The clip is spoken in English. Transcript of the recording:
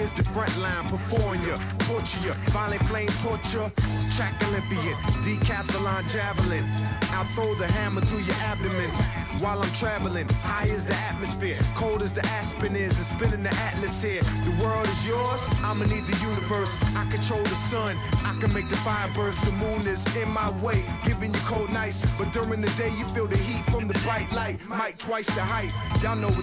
is the front line, perform ya, torture ya, violent flame torture, track Olympian, decathlon javelin, I'll throw the hammer through your abdomen, while I'm traveling, high as the atmosphere, cold as the aspen is, and spinning the atlas here, the world is yours, I'ma need the universe, I control the sun, I can make the fire burst, the moon is in my way, giving you cold nights, but during the day you feel the heat from the bright light, might twice the height, y'all know